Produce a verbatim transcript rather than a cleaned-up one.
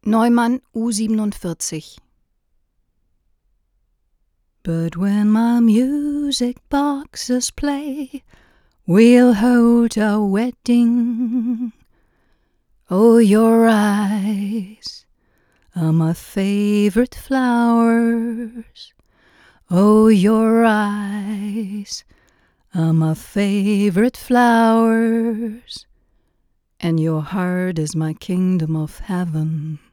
Neumann U siebenundvierzig. But when my music boxes play, we'll hold our wedding. Oh, your eyes are my favorite flowers. Oh, your eyes are my favorite flowers. And your heart is my kingdom of heaven.